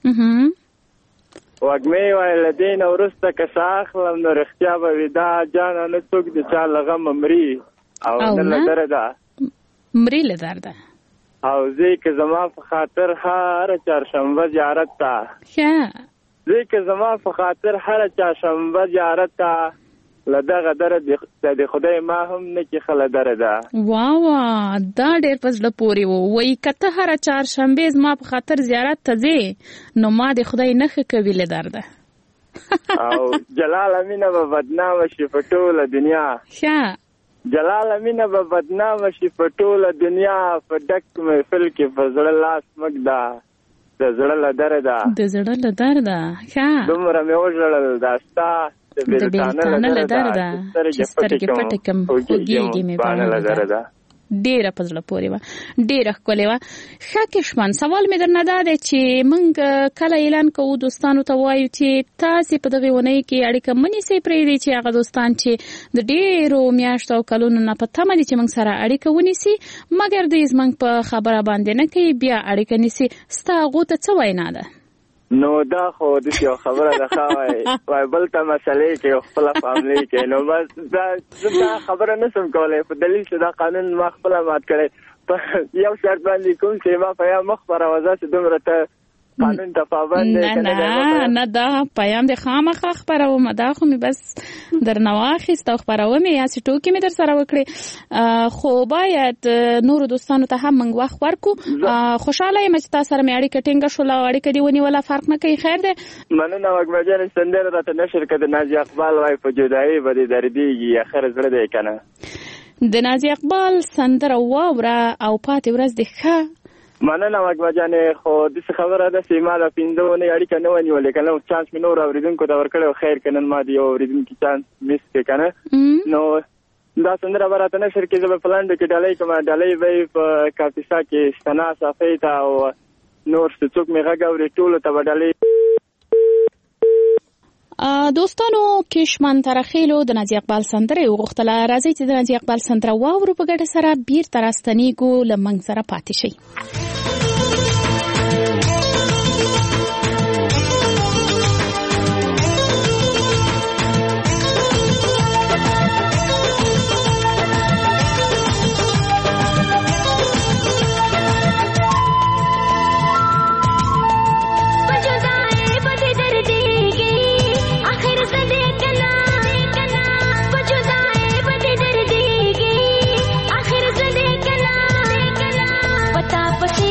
وږمې وایي له دې نه وروسته که ساه اخلم نو رښتیا به ویده. جانه نه څوک د چا له غمه مري او نه له درده مري له درده. او زه که زما په خاطر هره چهارشنبه زیارت ته. ښه. زه که زما په خاطر هره چهارشنبه زیارت ته، له دغه دره د خدای ما هم نه کښې له دره ده. واه واه دا ډېر په زړه پورې و. وایي که ته هره چهارشنبې زما په خاطر زیارت ته ځې نو ما د خدای نښه کوي له درده. او جلاله مینه به بدنامه شي په ټوله دنیا. ښه. جلاله مینه به بدنامه شي په ټوله دنیا، په ډک محفل کې په زړه لاس مږده د زړه له درده. د زړه له درده. ښه. دومره مې وژړل دا ستا د بېلتانه له درده، چې سترګې پټې کړم خوږېږي مې باڼه له درده. ډېره په زړه پورې وه، ډېره ښکلې وه. ښه کشمن، سوال مې درنه دا دی چې موږ کله اعلان کوو دوستانو ته وایو چې تاسې په دغې اونۍ کې اړیکه مه نیسئ، پرېږدئ چې هغه دوستان چې د ډېرو میاشتو او کلونو نه په تمه دي چې موږ سره اړیکه ونیسي، مګر دوی زموږ په خبره باندې نه کوي، بیا اړیکه نیسي. ستا هغو ته څه وینا ده؟ نو دا خو داسې یو خبره ده ښه وایي وایي بل ته مسلې کوي خپله فاملي کوي. نو بس دا زه دا خبره نه شم کولی په دلیل چې دا قانون ما خپله مات کړی. په یو شرط باندې کوم چې ما په یا مخ پروازه چې دومره ته قانون ته پابند نه نه نه دا پیام د خامخا خبروم. دا خو مې بس درنه واخیست او خبروم یې هسې ټوکې مې در سره وکړې. خو باید نورو دوستانو ته هم موږ وخت ورکړو. خوشحاله یم چې تا سره مې اړیکه ټینګه شوله او اړیکه دې ونیوله، فرق نه کوي. خیر دی. مننه اکبرجانې، سندره راته نشر کړه د نازي اقبال وایي په جدایي به دې دردېږي اخر زړه دی که نه. د نازي اقبال سندره واوره او پاتې ورځ دې ښه. مننه اکبرجانې، خو داسې خبره ده چې ما د پنځه اونۍ اړیکه نه وه نیولې که نه، چانس مې نور اورېدونکو ته ورکړی و. خیر که نن ما د یو اورېدونکي چانس میس کړې که نه، نو دا سندره به راته نشر کې زه به په لنډو کې ډالۍ کوم. ډالۍ به یې په کاپیسا کې ستنا صافۍ ته او نور څوک مې غږ اوري ټولو ته به ډالۍ. دوستانو کشمن ترخیلو د نازي اقبال سندره وغوښتله. راځي چې د نازي اقبال سندره واورو په ګډه سره بیرته راستنېږو له موږ سره پاتې شئ. पता पता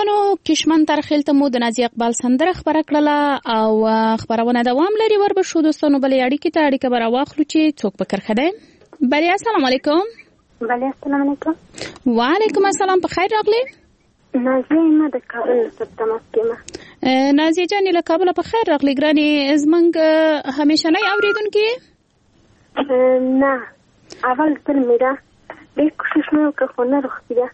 دوستانو کشمن ترخیل ته مو د نازي اقبال سندره خبره کړله او خبرونه دوام لري. ور به شو دوستانو بلې اړیکې ته اړیکه به راواخلو چې څوک په کرښه دی. بریا السلام علیکم. بله السلام علیکم. وعلیکم السلام. په خیر راغلی. نازیه ما د کابل څخه تماس کوم. نازیه جان له کابل په خیر راغلی. ګرانې زمنګ همیشنۍ اوریدونکي نه اول تل میرا ډېر کوشش مې وکړ خو نه روغتیا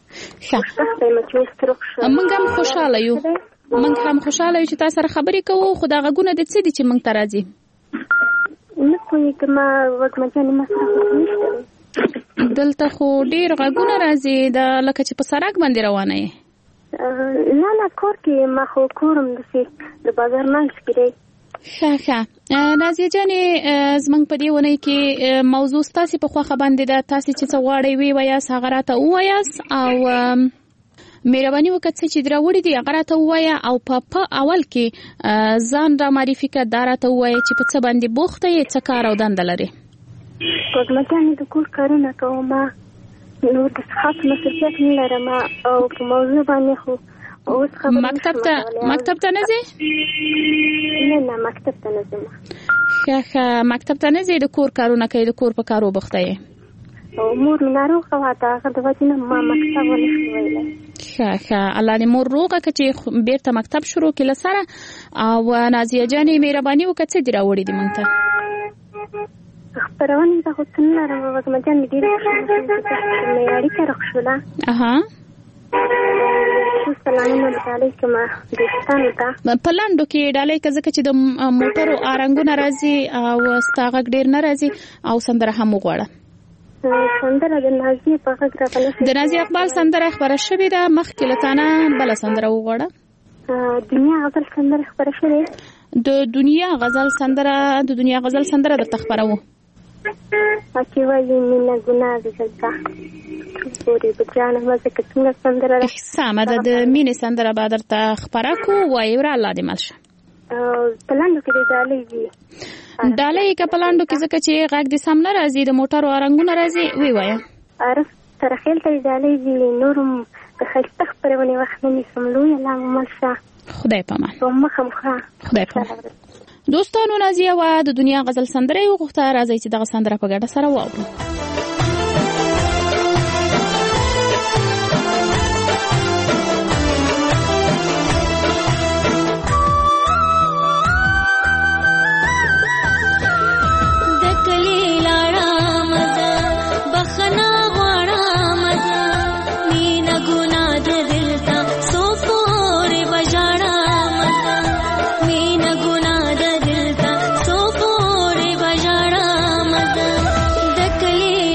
موږ هم خوشحاله یو موږ هم خوشحاله یو چې تاسو سره خبرې کوو. خو دا غږونه د څه دي چې موږ ته راځي؟ نه پوهېږم وږمجانې ما سره دلته خو ډېر غږونه راځي دا لکه چې په سړک باندې روانه یې. نه نه کور کې ما خو کور هم داسې د بازار منځ کې دی. ښه ښه نازیه جانې زموږ په دې اونۍ کې موضوع ستاسې په خوښه باندې ده. تاسې چې څه غواړئ ویې وایاست هغه راته ووایاست او مهرباني وکړه څه چې راوړي دي هغه راته ووایه او په په اول کې ځان را معرفي کړه دا راته ووایه چې په څه باندې بوخته یې څه کار او دنده لرې. وږمجانې د کور کارونه کوم نو د خاص مصروفیت نه لرم او په موضوع باندې خو مکتب ته مکتب ته نه ځې؟ نه نه مکتب ته نه ځم. ښه ښه مکتب ته نه ځې د کور کارونه کوي د کور په کارو بوخته یې؟ او مور مې ناروغه وه د هغه د وجې نه ما مکتب ونه شو ویلی. ښه ښه الله دې مور روغه کړه چې بېرته مکتب شروع کړي له سره. او نازیه جانې مهرباني وکړه څه دې راوړي دي موږ ته؟ خپرونې ته خو څه نه لرم وږمجانې ډېره خوشحاله شوم چې مې اړیکه راښوله. اها سلامونه ډالۍ کوم دوستانو ته. په لنډو کې ډالۍ که ځکه چې د موټرو آرنګونه راځي او ستا غږ ډېر نه راځي او سندره هم وغواړه. سندره د نازیې په غږ راغله. د نازي اقبال سندره خبره شوې ده مخکې له تا نه بله سندره وغواړه. دنیا غزل سندره خبره شوې. د دنیا غزل سندره د دنیا غزل سندره درته خپروو. چې وایي مینه ګناه ده دلته پورې په جانه مزه کې څنګه سندره ده. سمه ده د مینې سندره به درته خپره کړو. وایي وره الله دې مل شه. په لنډو کې د ډالۍ وي ډالۍ که په لنډو کې ځکه چې غږ دې سم نه راځي د موټرو آرنګونه راځي وی وایه. عارف ترخیل ته ډالۍ وي نور هم د ښایسته خپرونې وخت نه نیسم. لویه الله مو مل شه. خدای پامان. په مخه مخه خدای پامان. دوستانو نازیه وه د دنیا غزل سندره یې وغوښته. راځئ چې دغه سندره په ګډه سره واورو. دکلی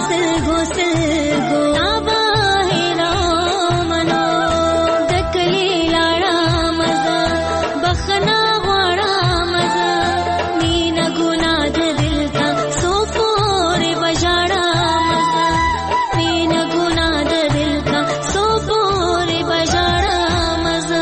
سلګو سلګو آباهنا منو دکلی لاړه مزه بخنا غواړه مزه مینا ګنا د دل تا سو پورې بجاړه مزه مینا ګنا د دل تا سو پورې بجاړه مزه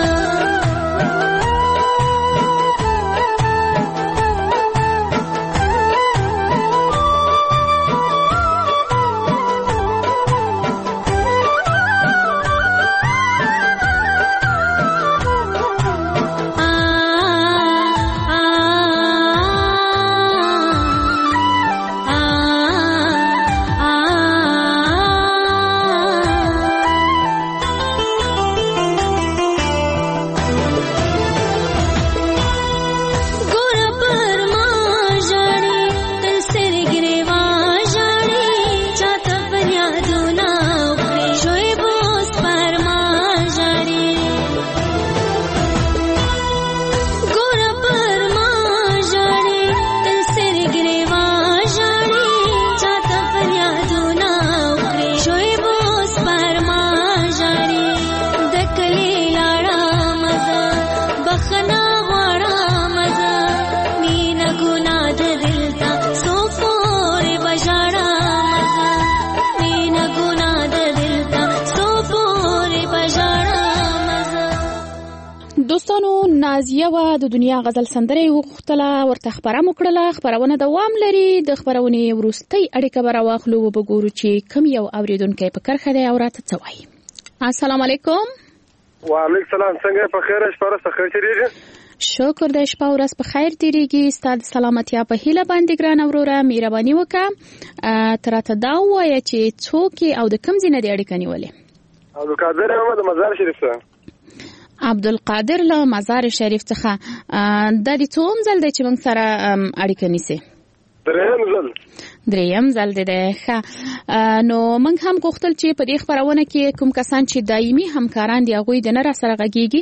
دوستانو نازیه و د دنیا غزل سندره وغوښتله ورته خبره مو کړله. خبرونه دوام لري. د خبرونې وروستۍ اړیکه به راواخلو وبګورو چې کوم یو اوریدونکی په کرښه دی او راته څه وایي. السلام علیکم. وعلیکم السلام. څنګه په خیر شپه ورځ ښه تیریږي؟ شکر د شپه ورځ په خیر تیریږي. ستاسو سلامتیا په هیله باندې ګران وروره مهرباني وکړه تراته دا وایه چې څوک او د کوم ځای نه دی اړیکه نیولې؟ عبدالقادر احمد مزار شریف څخه. عبدالقادر له مزار شریف څخه. دا د څوم ځل دی چې موږ سره اړیکه نیسي؟ دریم ځل. دریم ځل دی دی. ښه نو موږ هم غوښتل چې په دې خپرونه کې کوم کسان چې دایمي همکاران دي هغوی د نه را سره غږیږي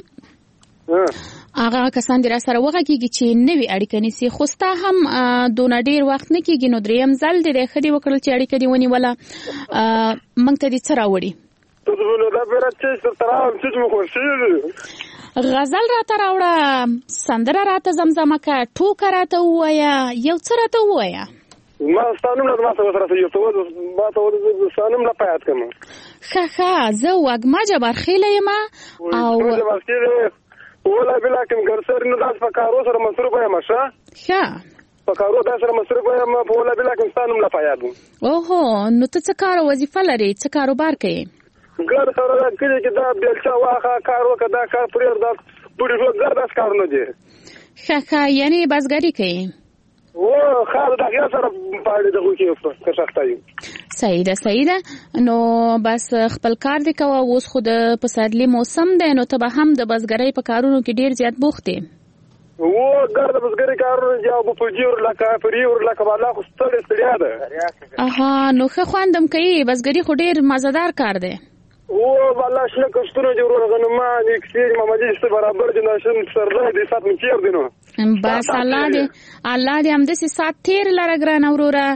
هغه کسان دې را سره وغږیږي چې نوې اړیکه نیسي. خو ستا هم دونه ډېر وخت نه کېږي نو دریم ځل دی دی ښه دې وکړل چې اړیکه دې ونیوله. موږ ته دې څه راوړي؟ غزل راته راوړه، سندره راته زمزمه که، ټوکه راته ووایه، یو څه راته ووایه. ما ستانم نه ماته وسره یو څه ما ته ستانم نه پات کوم. ښه ښه زه وګما جبار خېله یم او ولا بلا کوم ګرسر نه داس پکارو سره مصروف یم. ښه ښه پکارو دا سره مصروف یم په ولا بلا کوم ستانم نه پات. اوهو نو ته څه کار وظیفه لري؟ څه کاروبار کوي؟ ګر سره کله چې دا بیلچا واخه کار وکړه دا کار پرېږ دا پوری ټول ګر داس کار نه دی. ښه ښه یعنی بازګری کوي؟ و خار دا غیا سره پاړې دغه کې په سختایو. صحیح ده صحیح ده. نو بس خپل کار دې کوه. اوس خو د پسرلي موسم دی نو ته به هم د بازګرۍ په کارونو کې ډیر زیات بوخت یې. و ګر د بازګرۍ کارونه یا په جوړ لکه پریور لکه بالا خو ستړي ستړي ده. اها نو ښه خواندم کوي. بازګري خو ډیر مزدار کار دی. و والله شنه کښتونه جوړونه غنما د کثیر محمدي ست برابر د نشم سره د سات مچیر دینو. بس الله دې الله دې هم د سات تیر لره ګران اوروره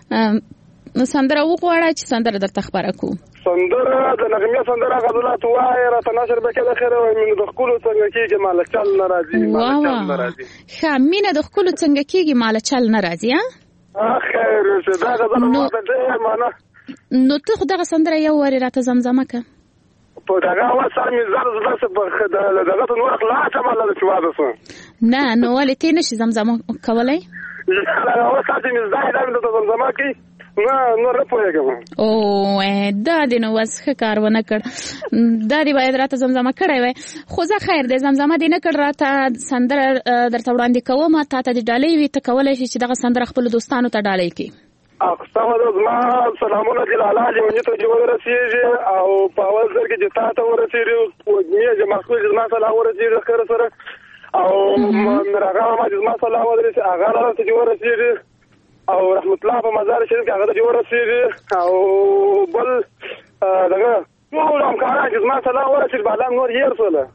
سندره وغواړه چې سندره درته خبره کو. سندره د نغمه سندره غزلات وای را تناشر به کله خیر من د خپل څنګه کیږي مال چل ناراضي مال چل ناراضي. ښه مینه د خپل څنګه کیږي مال چل ناراضي. ها خیر څه دا غزل ته معنا نو ته خدای سندره یو وری راته زمزمه که. په دغه واسه مې زړه زړه څه په دغه نور اخلاص عمل له چواده سو. نه نو ولې ته نشي زمزمه کولای؟ هغه واسه مې زړه د زمزمه کی نه نو راپوهیږم. او دا د نو وسخه کارونه کړ. دا دی باید راته زمزمه کړای وای. خو زه خیر دې زمزمه دې نه کړ راته سندره درته وړاندې کوم. تا ته د ډالۍ وي ته کولای شي چې دغه سندره خپل دوستانو ته ډالۍ کړي. اقسام د زما سلامونه د لاله جمعې ته جوړ رسیږي او په اول ځل کې جتا ته ورسیږي او دنیا جمع خپل زما سلام ورسیږي خیر سره او مرغه ما زما سلام ورسیږي هغه راته جوړ رسیږي او رحمت الله په مزار شریف کې هغه جوړ رسیږي او بل دغه ټول همکاران چې زما سلام ورسیږي بالا نور یې رسوله.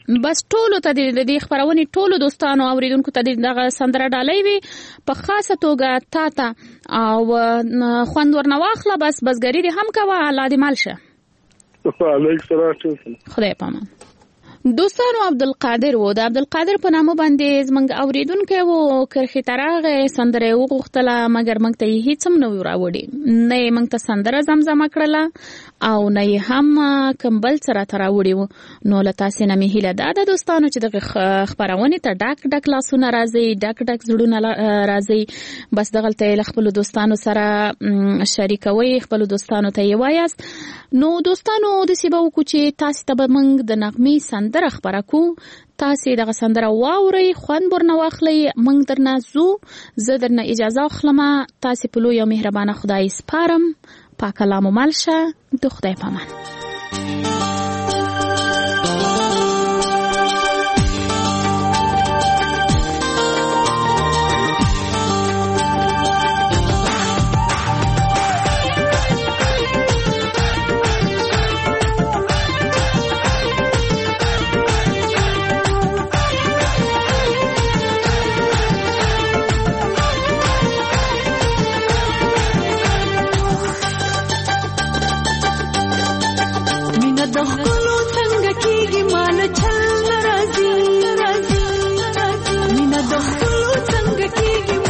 بس ټولو ته د دې خبرونې ټولو دوستانو اوریدونکو ته دغه سندره ډالۍ وي په خاصه توګه تا ته او خوند ورنه واخله. بس بسګري دې هم کوه، الله دې مال شه. وعلیکم السلام. خدای پامان. دوستانو عبدالقادر و د عبدالقادر په نامه باندې زمونږ اوریدونکی و، کرخې ته راغی، سندره یې وغوښتله، مګر موږ ته یې هېڅ هم نه وي راوړي، نه یې موږ ته سندره زمزمه کړله او نه یې هم کوم بل څه راته راوړي وو. نو له تاسې نه مې هیله دا ده دوستانو چې دغه خپرونې ته ډک ډک لاسونه راځي، ډک ډک زړونه راځي. بس دغلته یې له خپلو دوستانو سره شریکوئ، خپلو دوستانو ته یې وایاست. نو دوستانو داسې به وکړو چې تاسې ته به موږ د نغمې سندره سندره خبره کو، تاسې دغه سندره واورئ، خوند ورنه واخلئ، موږ درنه ځو، زه درنه اجازه اخلم. تاسې په لوی او مهربانه خدای سپارم. پاک الله مو مل شه. د خدای په امان. Mina do khulu څنګه کیږي